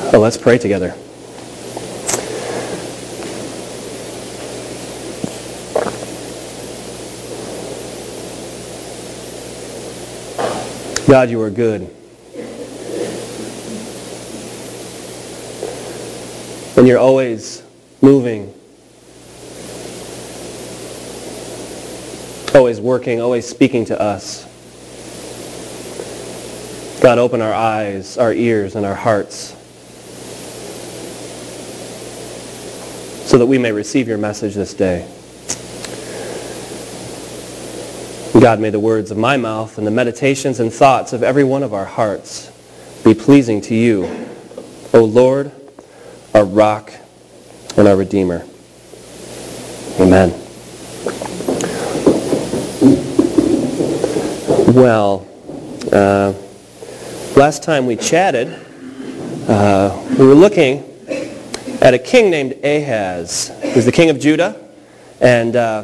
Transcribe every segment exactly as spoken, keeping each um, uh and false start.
Oh, let's pray together. God, you are good. And you're always moving, always working, always speaking to us. God, open our eyes, our ears, and our hearts so that we may receive your message this day. God, may the words of my mouth and the meditations and thoughts of every one of our hearts be pleasing to you, O Lord, our rock and our Redeemer. Amen. Well, uh, last time we chatted, uh, we were looking at a king named Ahaz. He was the king of Judah, and uh,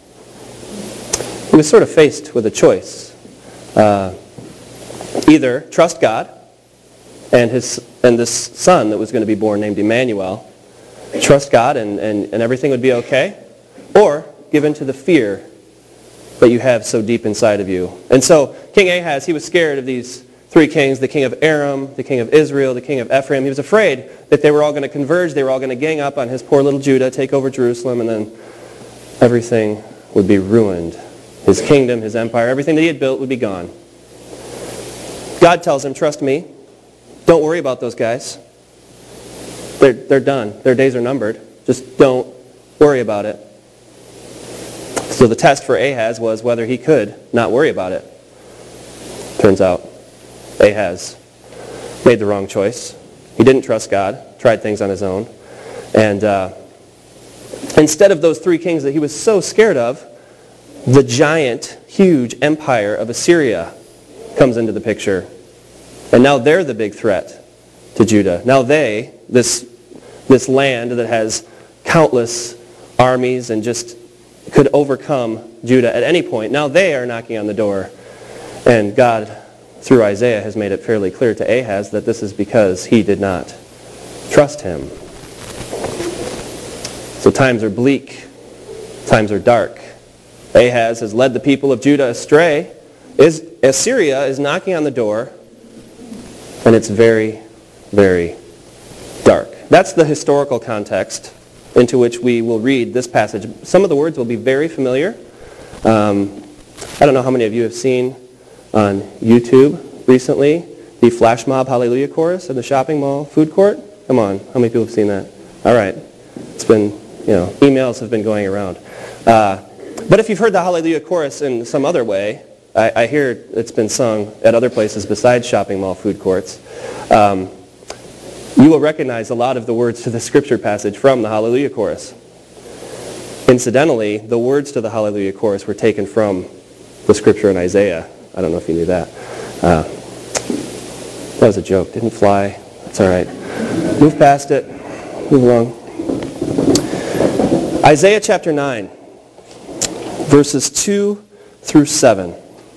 he was sort of faced with a choice. Uh, either trust God and his and this son that was going to be born named Emmanuel, trust God and, and, and everything would be okay, or give in to the fear that you have so deep inside of you. And so King Ahaz, he was scared of these three kings, the king of Aram, the king of Israel, the king of Ephraim. He was afraid that they were all going to converge, they were all going to gang up on his poor little Judah, take over Jerusalem, and then everything would be ruined. His kingdom, his empire, everything that he had built would be gone. God tells him, trust me. Don't worry about those guys. They're, they're done. Their days are numbered. Just don't worry about it. So the test for Ahaz was whether he could not worry about it. Turns out Ahaz made the wrong choice. He didn't trust God, tried things on his own. And uh, instead of those three kings that he was so scared of, the giant, huge empire of Assyria comes into the picture. And now they're the big threat to Judah. Now they, this, this land that has countless armies and just could overcome Judah at any point, now they are knocking on the door. And God, through Isaiah, has made it fairly clear to Ahaz that this is because he did not trust him. So times are bleak. Times are dark. Ahaz has led the people of Judah astray. Is, Assyria is knocking on the door, and it's very, very dark. That's the historical context into which we will read this passage. Some of the words will be very familiar. Um, I don't know how many of you have seen on YouTube recently the Flash Mob Hallelujah Chorus in the shopping mall food court. Come on, how many people have seen that? All right. It's been, you know, emails have been going around. Uh, But if you've heard the Hallelujah Chorus in some other way, I, I hear it's been sung at other places besides shopping mall food courts, um, you will recognize a lot of the words to the scripture passage from the Hallelujah Chorus. Incidentally, the words to the Hallelujah Chorus were taken from the scripture in Isaiah. I don't know if you knew that. Uh, that was a joke. Didn't fly. That's all right. Move past it. Move along. Isaiah chapter nine. Verses two through seven.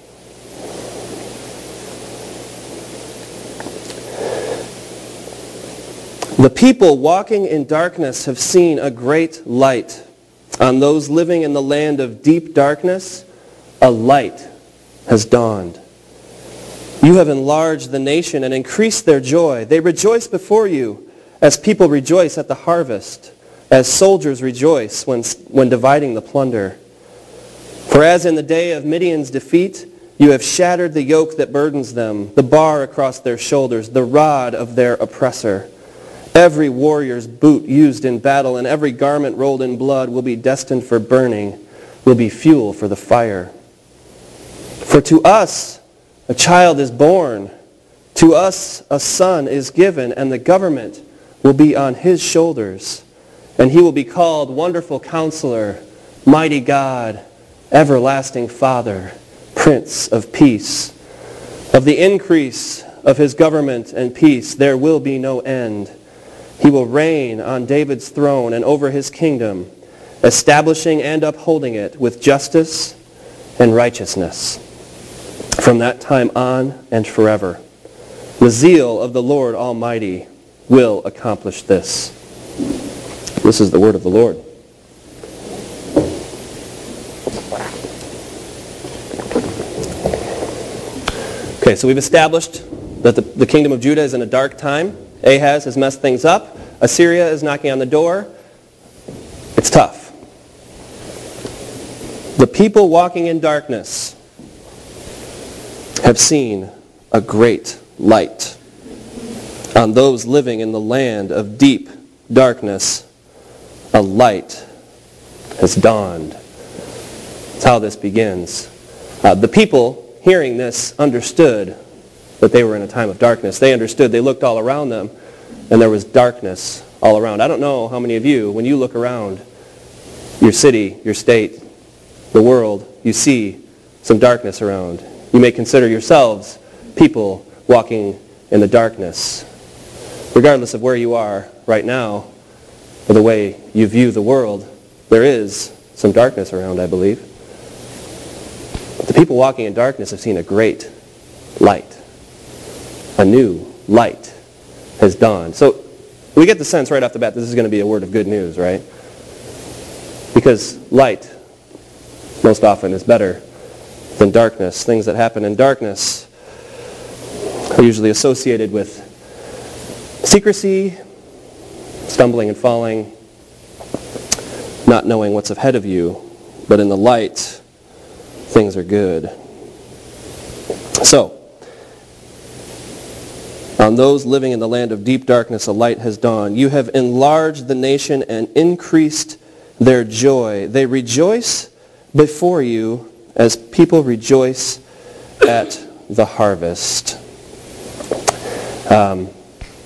The people walking in darkness have seen a great light. On those living in the land of deep darkness, a light has dawned. You have enlarged the nation and increased their joy. They rejoice before you as people rejoice at the harvest, as soldiers rejoice when, when dividing the plunder. For as in the day of Midian's defeat, you have shattered the yoke that burdens them, the bar across their shoulders, the rod of their oppressor. Every warrior's boot used in battle and every garment rolled in blood will be destined for burning, will be fuel for the fire. For to us a child is born, to us a son is given, and the government will be on his shoulders. And he will be called Wonderful Counselor, Mighty God, Everlasting Father, Prince of Peace. Of the increase of his government and peace there will be no end. He will reign on David's throne and over his kingdom, establishing and upholding it with justice and righteousness from that time on and forever. The zeal of the Lord Almighty will accomplish this. This is the word of the Lord. Okay, so we've established that the, the kingdom of Judah is in a dark time. Ahaz has messed things up. Assyria is knocking on the door. It's tough. The people walking in darkness have seen a great light. On those living in the land of deep darkness, a light has dawned. That's how this begins. Uh, the people hearing this understood that they were in a time of darkness. They understood. They looked all around them, and there was darkness all around. I don't know how many of you, when you look around your city, your state, the world, you see some darkness around. You may consider yourselves people walking in the darkness. Regardless of where you are right now, or the way you view the world, there is some darkness around, I believe. But the people walking in darkness have seen a great light. A new light has dawned. So we get the sense right off the bat this is going to be a word of good news, right? Because light most often is better than darkness. Things that happen in darkness are usually associated with secrecy, stumbling and falling, not knowing what's ahead of you. But in the light, things are good. So, on those living in the land of deep darkness, a light has dawned. You have enlarged the nation and increased their joy. They rejoice before you as people rejoice at the harvest. Um,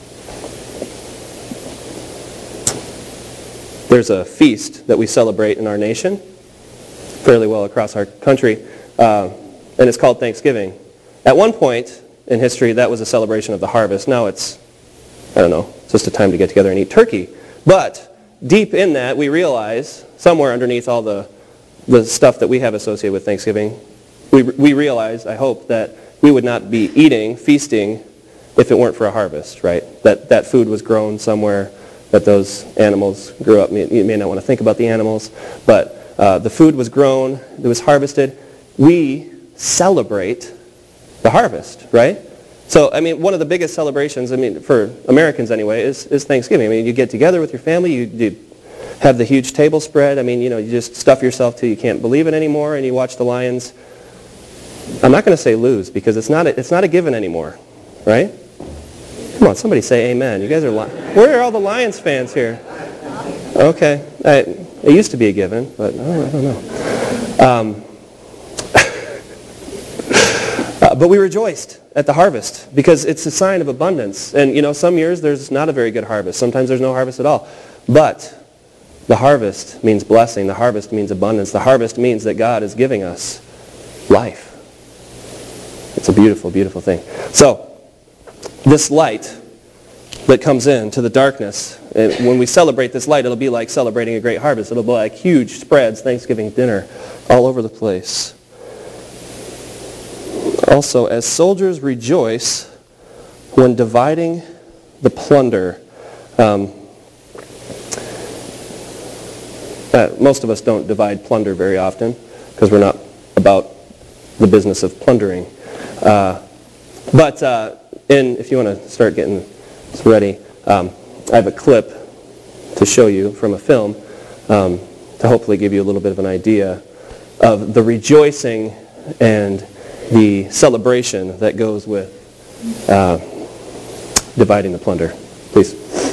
there's a feast that we celebrate in our nation, fairly well across our country, uh, and it's called Thanksgiving. At one point in history, that was a celebration of the harvest. Now it's, I don't know, it's just a time to get together and eat turkey. But deep in that, we realize, somewhere underneath all the, the stuff that we have associated with Thanksgiving, we, we realize, I hope, that we would not be eating, feasting, if it weren't for a harvest, right? That that food was grown somewhere, that those animals grew up. You may not want to think about the animals, but uh, the food was grown, it was harvested. We celebrate the harvest, right? So, I mean, one of the biggest celebrations, I mean, for Americans anyway, is, is Thanksgiving. I mean, you get together with your family, you, you have the huge table spread. I mean, you know, you just stuff yourself till you can't believe it anymore, and you watch the Lions. I'm not going to say lose, because it's not a, it's not a given anymore, right? Come on, somebody say amen. You guys are, li- where are all the Lions fans here? Okay. I, it used to be a given, but oh, I don't know. Um, uh, but we rejoiced at the harvest because it's a sign of abundance. And, you know, some years there's not a very good harvest. Sometimes there's no harvest at all. But the harvest means blessing. The harvest means abundance. The harvest means that God is giving us life. It's a beautiful, beautiful thing. So, this light that comes into the darkness, and when we celebrate this light, it'll be like celebrating a great harvest. It'll be like huge spreads, Thanksgiving dinner, all over the place. Also, as soldiers rejoice when dividing the plunder, um, uh, most of us don't divide plunder very often because we're not about the business of plundering. Uh, but uh, in, if you want to start getting this ready, um, I have a clip to show you from a film um, to hopefully give you a little bit of an idea of the rejoicing and the celebration that goes with uh, dividing the plunder. Please.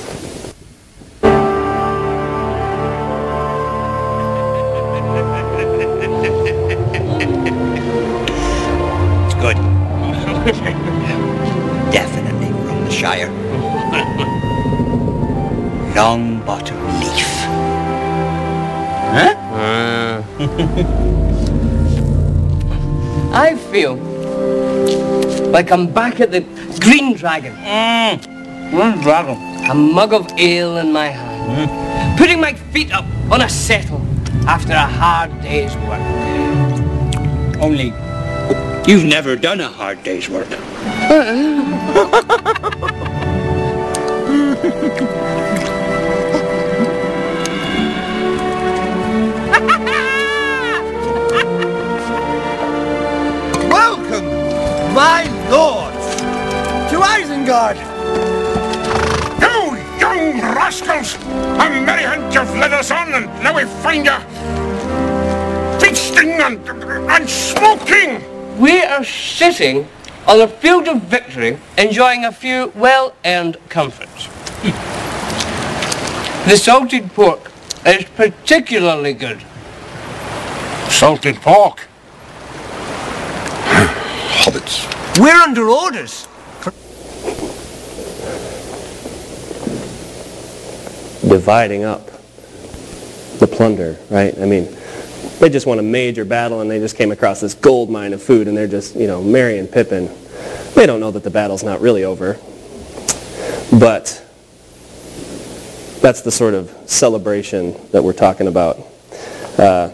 It's good. Definitely from the Shire. Long bottom leaf. Huh? I feel like I'm back at the Green Dragon. Mm. Green Dragon. A mug of ale in my hand. Mm. Putting my feet up on a settle after a hard day's work. Only, you've never done a hard day's work. Welcome, my lords, to Isengard. You young rascals! A merry hunt you've led us on, and now we find you feasting and, and smoking! We are sitting on the field of victory, enjoying a few well-earned comforts. The salted pork is particularly good. Salted pork? Hobbits. We're under orders. Dividing up the plunder, right? I mean, they just won a major battle and they just came across this gold mine of food and they're just, you know, Merry and Pippin. They don't know that the battle's not really over. But that's the sort of celebration that we're talking about. Uh,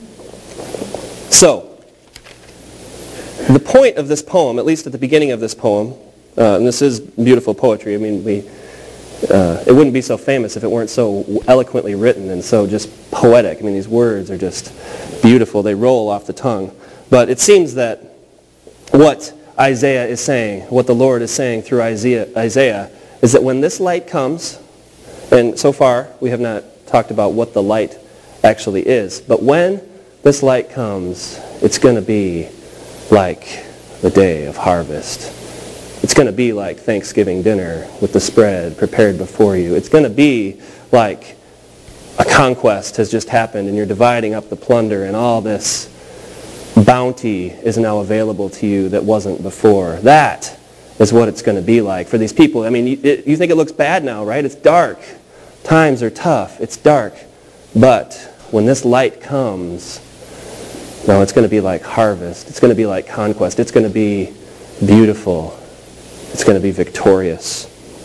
so, the point of this poem, at least at the beginning of this poem, uh, and this is beautiful poetry. I mean, we uh, it wouldn't be so famous if it weren't so eloquently written and so just poetic. I mean, these words are just beautiful. They roll off the tongue. But it seems that what Isaiah is saying, what the Lord is saying through Isaiah, Isaiah, is that when this light comes, and so far we have not talked about what the light actually is, but when this light comes, it's going to be like the day of harvest. It's going to be like Thanksgiving dinner with the spread prepared before you. It's going to be like a conquest has just happened and you're dividing up the plunder and all this bounty is now available to you that wasn't before. That is what it's going to be like for these people. I mean, you, it, you think it looks bad now, right? It's dark. Times are tough. It's dark. But when this light comes, no, it's going to be like harvest. It's going to be like conquest. It's going to be beautiful. It's going to be victorious.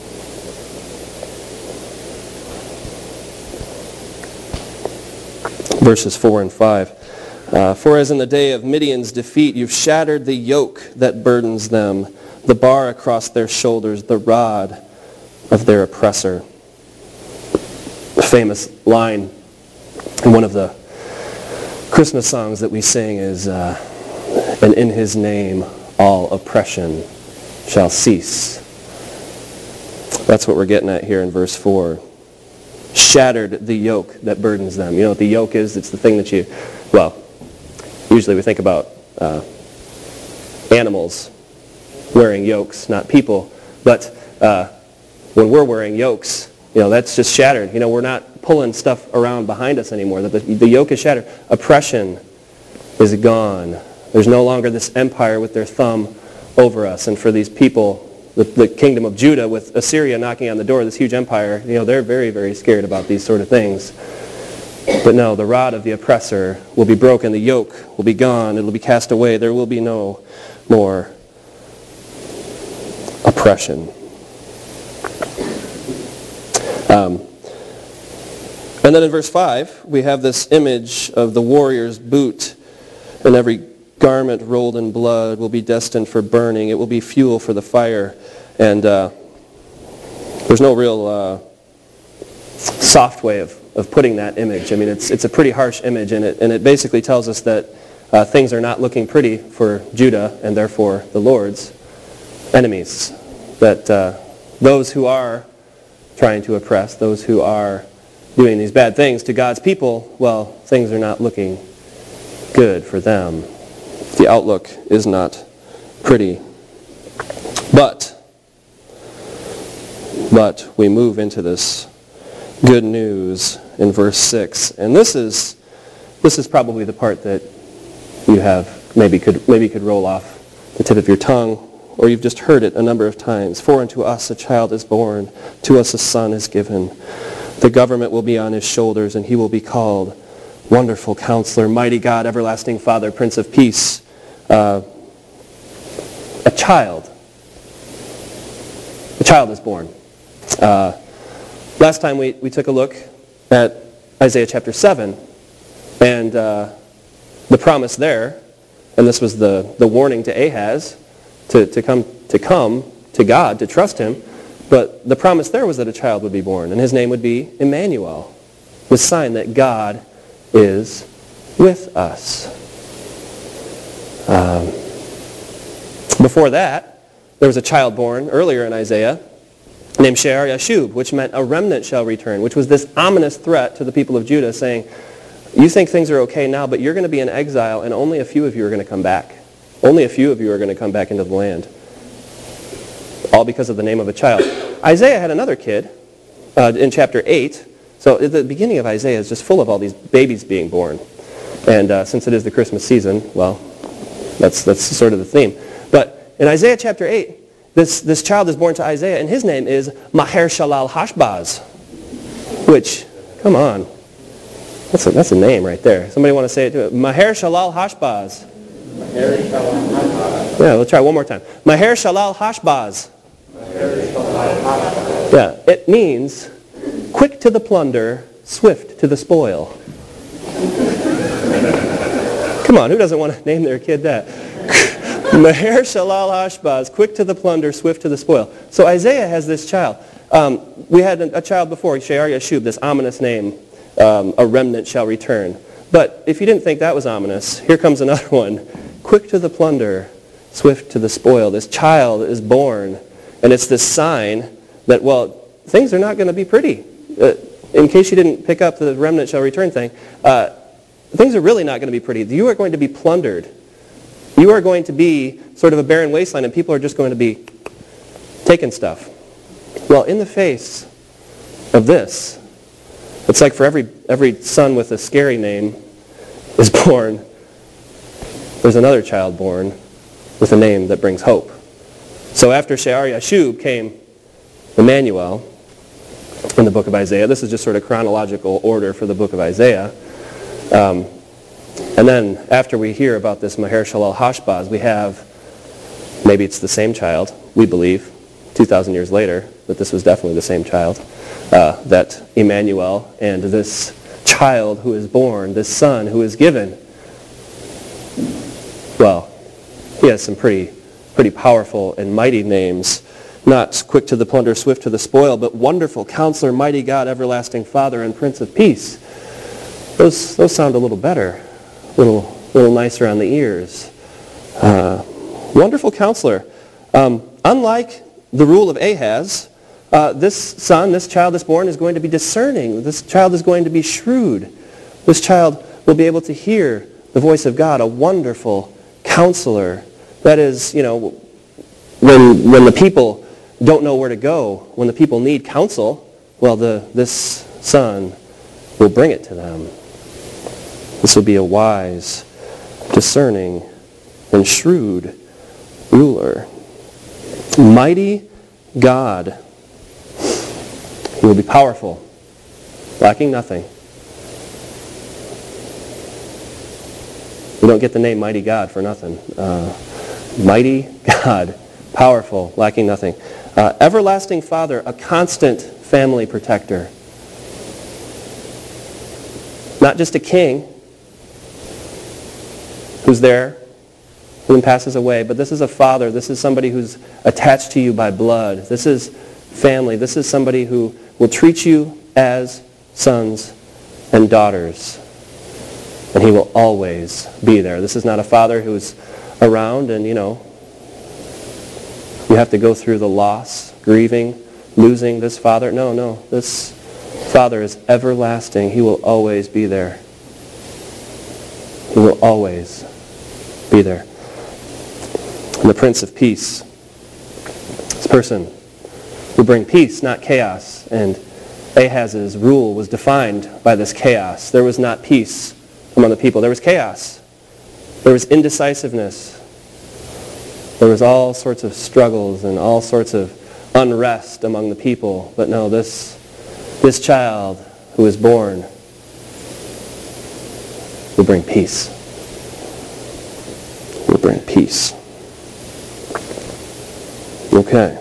Verses four and five. Uh, For as in the day of Midian's defeat, you've shattered the yoke that burdens them, the bar across their shoulders, the rod of their oppressor. A famous line in one of the Christmas songs that we sing is, uh, and in his name all oppression shall cease. That's what we're getting at here in verse four. Shattered the yoke that burdens them. You know what the yoke is? It's the thing that you, well, usually we think about uh, animals wearing yokes, not people. But uh, when we're wearing yokes, you know, that's just shattered. You know, we're not pulling stuff around behind us anymore. The, the yoke is shattered. Oppression is gone. There's no longer this empire with their thumb over us. And for these people, the, the kingdom of Judah with Assyria knocking on the door, this huge empire, you know, they're very, very scared about these sort of things. But no, the rod of the oppressor will be broken. The yoke will be gone. It will be cast away. There will be no more oppression. Um, and then in verse five, we have this image of the warrior's boot, and every garment rolled in blood will be destined for burning. It will be fuel for the fire. And uh, there's no real uh, soft way of, of putting that image. I mean, it's it's a pretty harsh image, and it, and it basically tells us that uh, things are not looking pretty for Judah, and therefore the Lord's enemies. That uh, those who are trying to oppress, those who are doing these bad things to God's people, well, things are not looking good for them. The outlook is not pretty. But, but we move into this good news in verse six. And this is this is probably the part that you have maybe could maybe could roll off the tip of your tongue, or you've just heard it a number of times. For unto us a child is born, to us a son is given. The government will be on his shoulders, and he will be called Wonderful Counselor, Mighty God, Everlasting Father, Prince of Peace. Uh, a child. A child is born. Uh, last time we, we took a look at Isaiah chapter seven, and uh, the promise there, and this was the, the warning to Ahaz to, to come to come to God, to trust him. But the promise there was that a child would be born, and his name would be Emmanuel, the sign that God is with us. Um, before that, there was a child born earlier in Isaiah named Shear-Yashub, which meant a remnant shall return, which was this ominous threat to the people of Judah saying, you think things are okay now, but you're going to be in exile, and only a few of you are going to come back. Only a few of you are going to come back into the land. All because of the name of a child. Isaiah had another kid uh, in chapter eight. So the beginning of Isaiah is just full of all these babies being born. And uh, since it is the Christmas season, well, that's that's sort of the theme. But in Isaiah chapter eight, this, this child is born to Isaiah, and his name is Maher-Shalal-Hash-Baz, which, come on, that's a, that's a name right there. Somebody want to say it to it? Maher-Shalal-Hash-Baz. Yeah, let's try one more time. Maher-Shalal-Hash-Baz. Yeah, it means quick to the plunder, swift to the spoil. Come on, who doesn't want to name their kid that? Maher-Shalal-Hash-Baz, quick to the plunder, swift to the spoil. So Isaiah has this child. Um, we had a, a child before, Shear-Yashub, this ominous name, um, a remnant shall return. But if you didn't think that was ominous, here comes another one. Quick to the plunder, swift to the spoil. This child is born, and it's this sign that, well, things are not going to be pretty. Uh, in case you didn't pick up the remnant shall return thing, uh, things are really not going to be pretty. You are going to be plundered. You are going to be sort of a barren wasteland, and people are just going to be taking stuff. Well, in the face of this, it's like for every every son with a scary name is born, there's another child born with a name that brings hope. So after Shear-Yashub came Emmanuel in the book of Isaiah. This is just sort of chronological order for the book of Isaiah. Um, and then after we hear about this Maher-Shalal-Hash-Baz, we have, maybe it's the same child, we believe, two thousand years later, that this was definitely the same child, uh, that Emmanuel and this child who is born, this son who is given, well, he has some pretty, pretty powerful and mighty names. Not quick to the plunder, swift to the spoil, but wonderful counselor, mighty God, everlasting Father, and Prince of Peace. Those, those sound a little better, a little, little nicer on the ears. Uh, wonderful counselor. Um, unlike the rule of Ahaz, uh, this son, this child that's born is going to be discerning. This child is going to be shrewd. This child will be able to hear the voice of God, a wonderful counselor. That is, you know, when, when the people don't know where to go, when the people need counsel, well, the, this son will bring it to them. This will be a wise, discerning, and shrewd ruler. Mighty God. He will be powerful, lacking nothing. We don't get the name Mighty God for nothing. Uh, mighty God, powerful, lacking nothing. Uh, everlasting Father, a constant family protector. Not just a king who's there, who then passes away, but this is a father. This is somebody who's attached to you by blood. This is family. This is somebody who will treat you as sons and daughters. And he will always be there. This is not a father who's around and, you know, you have to go through the loss, grieving, losing this father. No, no. This Father is everlasting. He will always be there. He will always be there. And the Prince of Peace, this person will bring peace, not chaos. And Ahaz's rule was defined by this chaos. There was not peace among the people. There was chaos. There was indecisiveness. There was all sorts of struggles and all sorts of unrest among the people. But no, this, this child who is born will bring peace. Will bring peace. Okay.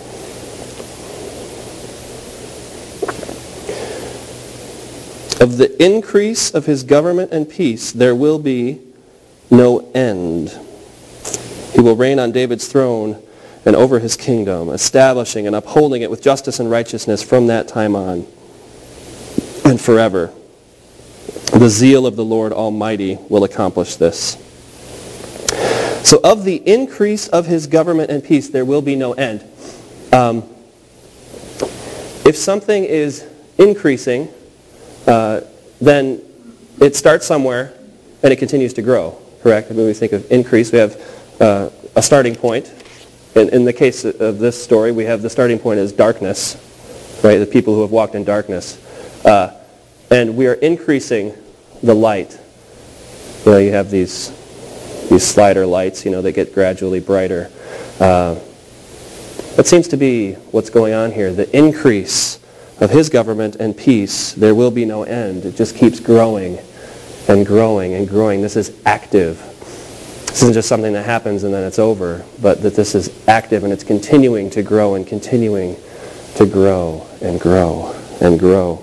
Of the increase of his government and peace there will be no end. He will reign on David's throne and over his kingdom, establishing and upholding it with justice and righteousness from that time on and forever. The zeal of the Lord Almighty will accomplish this. So of the increase of his government and peace, there will be no end. Um, if something is increasing, uh, then it starts somewhere and it continues to grow, correct? When we think of increase, we have uh, a starting point. In, in the case of this story, we have the starting point as darkness, right? The people who have walked in darkness. Uh, and we are increasing the light. You know, you have these these slider lights, you know, that get gradually brighter. Uh, that seems to be what's going on here. The increase of his government and peace, there will be no end. It just keeps growing and growing and growing. This is active. This isn't just something that happens and then it's over, but that this is active and it's continuing to grow and continuing to grow and grow and grow.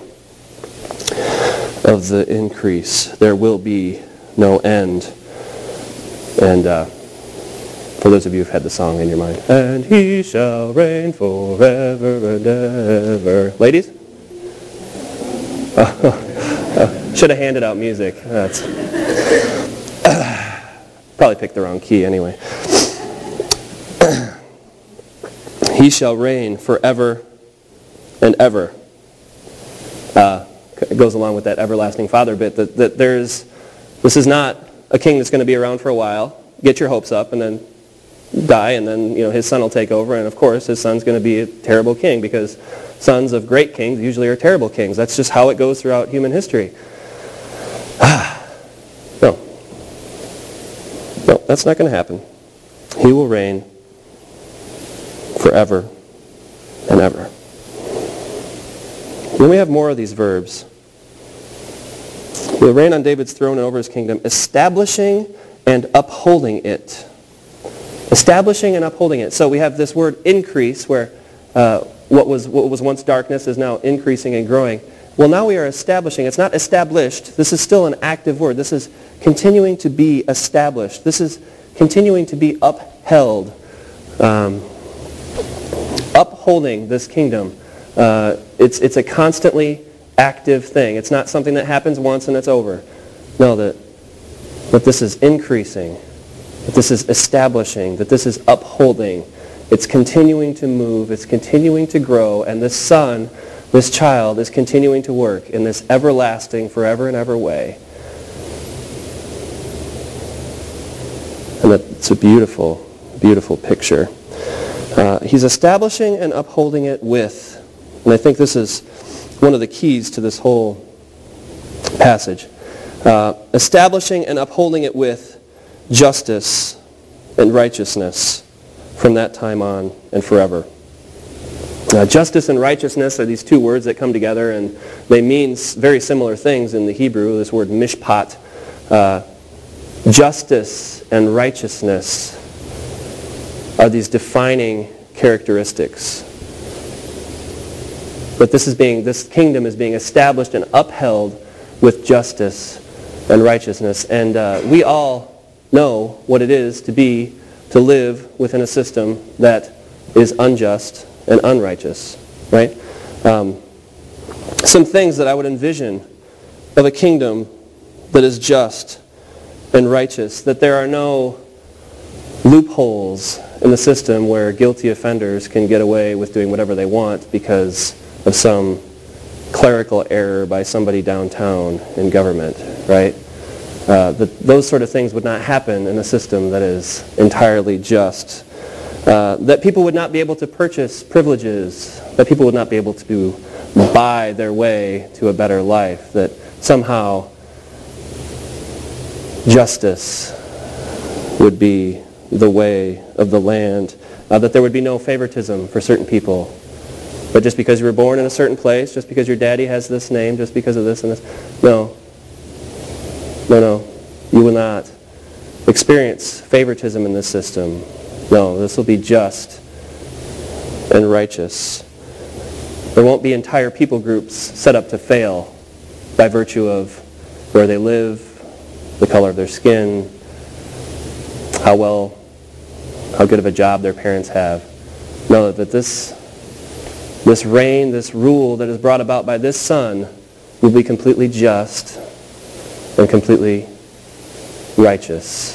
Of the increase, there will be no end. And uh, for those of you who've had the song in your mind, and he shall reign forever and ever. Ladies? Oh, oh, should have handed out music. That's uh, probably picked the wrong key anyway. He shall reign forever and ever. Uh, it goes along with that everlasting Father bit, that, that there's, this is not a king that's going to be around for a while, get your hopes up, and then die, and then you know his son will take over, and of course his son's going to be a terrible king, because sons of great kings usually are terrible kings. That's just how it goes throughout human history. No. No, that's not going to happen. He will reign forever and ever. Then we have more of these verbs. He will reign on David's throne and over his kingdom, establishing and upholding it. Establishing and upholding it. So we have this word increase, where uh, what was what was once darkness is now increasing and growing. Well, now we are establishing. It's not established. This is still an active word. This is continuing to be established. This is continuing to be upheld. Um, upholding this kingdom. Uh, it's it's a constantly active thing. It's not something that happens once and it's over. No, that, that this is increasing, that this is establishing, that this is upholding. It's continuing to move, it's continuing to grow, and this son, this child, is continuing to work in this everlasting, forever and ever way. And it's a beautiful, beautiful picture. Uh, he's establishing and upholding it with, and I think this is one of the keys to this whole passage. Uh, establishing and upholding it with justice and righteousness from that time on and forever. Uh, justice and righteousness are these two words that come together, and they mean very similar things in the Hebrew. This word mishpat. Uh, justice and righteousness are these defining characteristics. But this is being, this kingdom is being established and upheld with justice and righteousness. And uh, we all know what it is to be, to live within a system that is unjust and unrighteous, right? Um, some things that I would envision of a kingdom that is just and righteous, that there are no loopholes in the system where guilty offenders can get away with doing whatever they want because of some clerical error by somebody downtown in government, right? Uh, that those sort of things would not happen in a system that is entirely just. Uh, that people would not be able to purchase privileges, that people would not be able to buy their way to a better life, that somehow justice would be the way of the land, uh, that there would be no favoritism for certain people. But just because you were born in a certain place, just because your daddy has this name, just because of this and this, no. No, no. You will not experience favoritism in this system. No, this will be just and righteous. There won't be entire people groups set up to fail by virtue of where they live, the color of their skin, how well, how good of a job their parents have. know that this, this reign, this rule that is brought about by this Son will be completely just and completely righteous.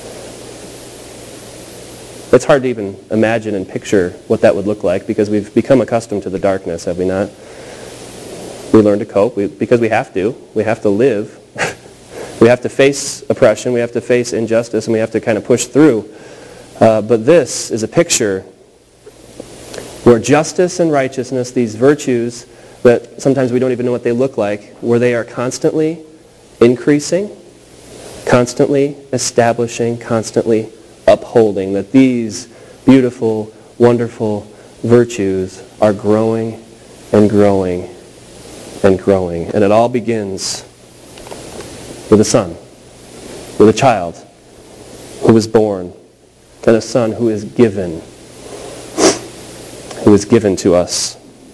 It's hard to even imagine and picture what that would look like because we've become accustomed to the darkness, have we not? We learn to cope we, because we have to. We have to live. We have to face oppression. We have to face injustice, and we have to kind of push through. Uh, but this is a picture where justice and righteousness, these virtues that sometimes we don't even know what they look like, where they are constantly increasing, constantly establishing, constantly upholding, that these beautiful, wonderful virtues are growing and growing and growing. And it all begins with a son, with a child who is born, and a son who is given, who is given to us.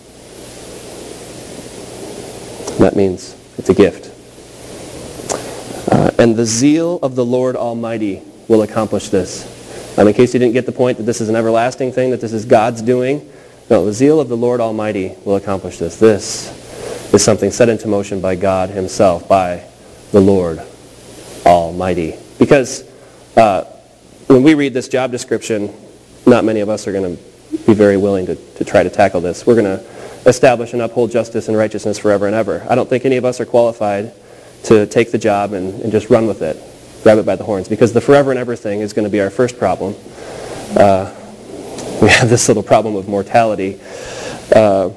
And that means it's a gift. Uh, and the zeal of the Lord Almighty will accomplish this. Um, in case you didn't get the point that this is an everlasting thing, that this is God's doing, no, the zeal of the Lord Almighty will accomplish this. This is something set into motion by God himself, by the Lord Almighty. Because uh, when we read this job description, not many of us are going to be very willing to, to try to tackle this. We're going to establish and uphold justice and righteousness forever and ever. I don't think any of us are qualified to take the job and, and just run with it, grab it by the horns, because the forever and ever thing is going to be our first problem. Uh, we have this little problem of mortality. Uh,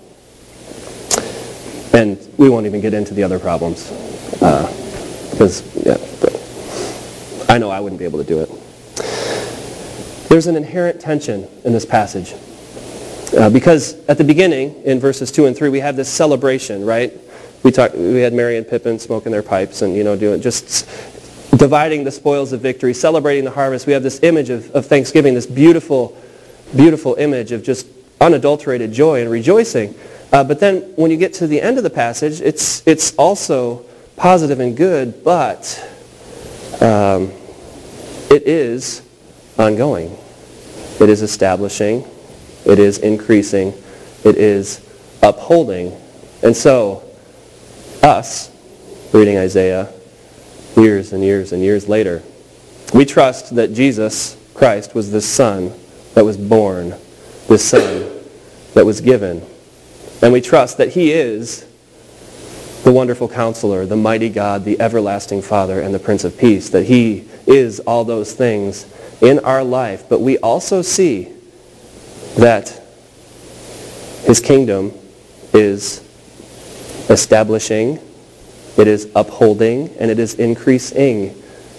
and we won't even get into the other problems. Uh, because, yeah, I know I wouldn't be able to do it. There's an inherent tension in this passage. Uh, because at the beginning, in verses two and three, we have this celebration, right? We talked. We had Merry and Pippin smoking their pipes and, you know, doing just dividing the spoils of victory, celebrating the harvest. We have this image of, of Thanksgiving, this beautiful, beautiful image of just unadulterated joy and rejoicing. Uh, but then when you get to the end of the passage, it's it's also positive and good, but um, it is ongoing. It is establishing. It is increasing. It is upholding. And so, us, reading Isaiah years and years and years later, we trust that Jesus Christ was this Son that was born, this Son that was given. And we trust that He is the wonderful Counselor, the mighty God, the everlasting Father, and the Prince of Peace, that He is all those things in our life. But we also see that His kingdom is establishing, it is upholding, and it is increasing.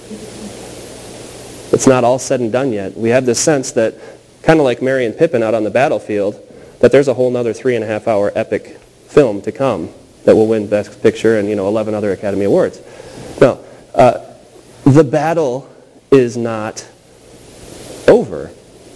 It's not all said and done yet. We have this sense that, kind of like Merry and Pippin out on the battlefield, that there's a whole nother three and a half hour epic film to come that will win Best Picture and, you know, eleven other Academy Awards. No, uh, the battle is not over.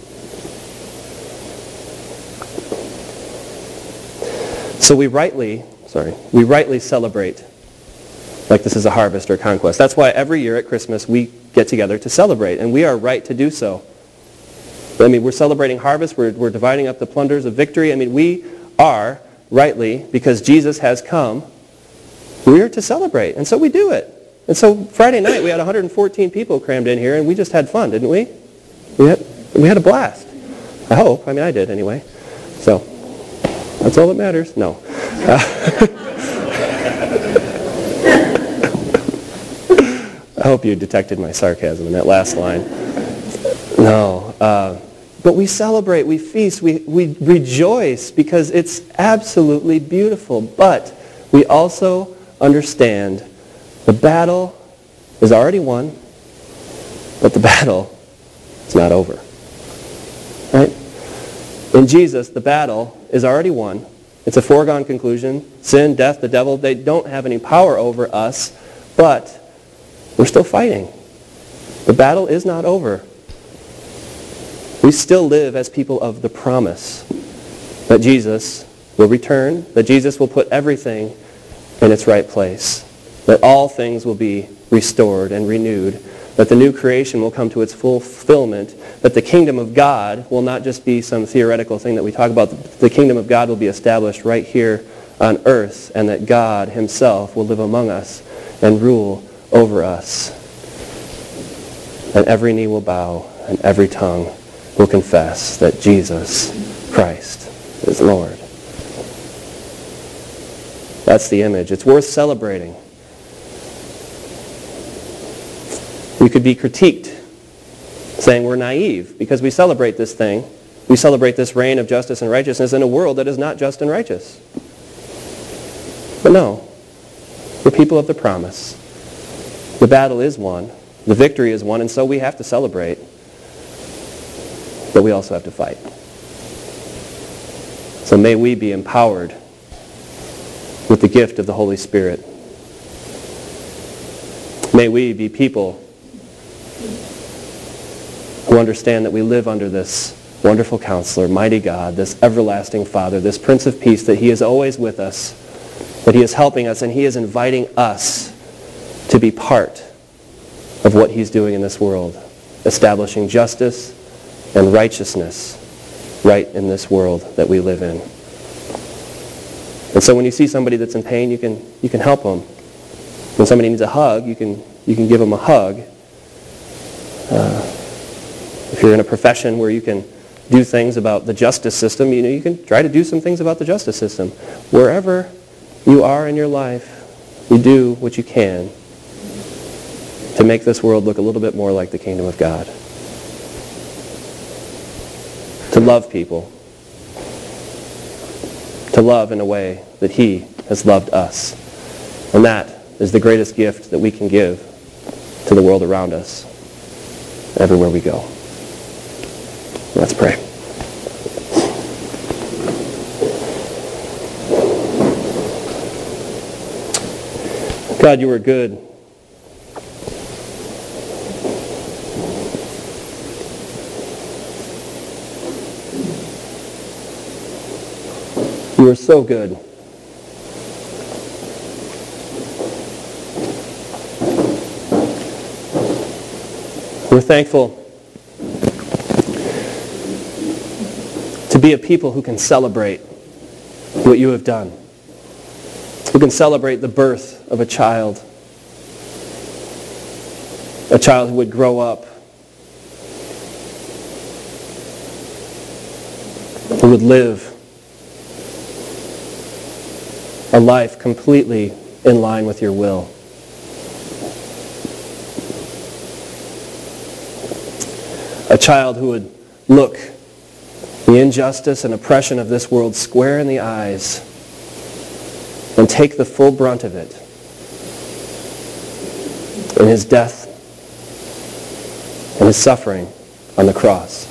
So we rightly, sorry, we rightly celebrate like this is a harvest or conquest. That's why every year at Christmas we get together to celebrate, and we are right to do so. I mean, we're celebrating harvest, we're, we're dividing up the plunders of victory. I mean, we are rightly, because Jesus has come, we are to celebrate, and so we do it. And so Friday night we had one hundred fourteen people crammed in here, and we just had fun, didn't we? We had, we had a blast. I hope. I mean, I did anyway. So, that's all that matters. No. Uh, I hope you detected my sarcasm in that last line. No. Uh, but we celebrate, we feast, we, we rejoice because it's absolutely beautiful. But we also understand the battle is already won, but the battle is not over. Right? In Jesus, the battle is already won. It's a foregone conclusion. Sin, death, the devil, they don't have any power over us, but we're still fighting. The battle is not over. We still live as people of the promise that Jesus will return, that Jesus will put everything in its right place, that all things will be restored and renewed, that the new creation will come to its fulfillment, that the kingdom of God will not just be some theoretical thing that we talk about. The kingdom of God will be established right here on earth, and that God himself will live among us and rule over us. And every knee will bow, and every tongue will confess that Jesus Christ is Lord. That's the image. It's worth celebrating. We could be critiqued, saying we're naive because we celebrate this thing. We celebrate this reign of justice and righteousness in a world that is not just and righteous. But no, we're people of the promise. The battle is won. The victory is won, and so we have to celebrate. But we also have to fight. So may we be empowered with the gift of the Holy Spirit. May we be people who understand that we live under this wonderful Counselor, mighty God, this everlasting Father, this Prince of Peace, that he is always with us, that he is helping us, and he is inviting us to be part of what he's doing in this world, establishing justice and righteousness right in this world that we live in. And so when you see somebody that's in pain, you can you can help them. When somebody needs a hug, you can you can give them a hug. Uh, if you're in a profession where you can do things about the justice system, you know, you can try to do some things about the justice system. Wherever you are in your life, you do what you can to make this world look a little bit more like the kingdom of God. To love people. To love in a way that he has loved us. And that is the greatest gift that we can give to the world around us, everywhere we go. Let's pray. God, you are good. You are so good. We're thankful to be a people who can celebrate what you have done. Who can celebrate the birth of a child. A child who would grow up. Who would live a life completely in line with your will. A child who would look the injustice and oppression of this world square in the eyes and take the full brunt of it in his death and his suffering on the cross.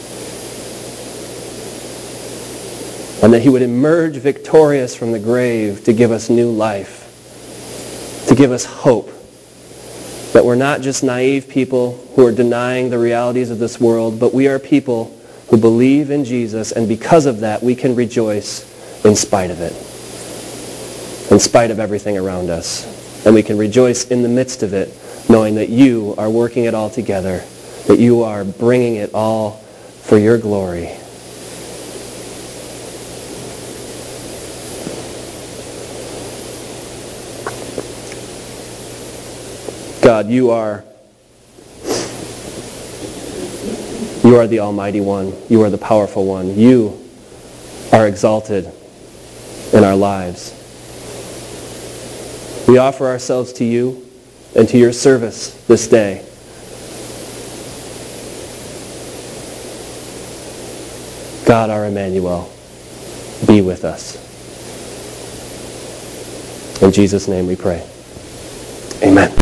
And that he would emerge victorious from the grave to give us new life, to give us hope. That we're not just naive people who are denying the realities of this world, but we are people who believe in Jesus, and because of that we can rejoice in spite of it. In spite of everything around us. And we can rejoice in the midst of it, knowing that you are working it all together, that you are bringing it all for your glory. God, you are you are the Almighty One. You are the powerful One. You are exalted in our lives. We offer ourselves to you and to your service this day. God, our Emmanuel, be with us. In Jesus' name we pray. Amen.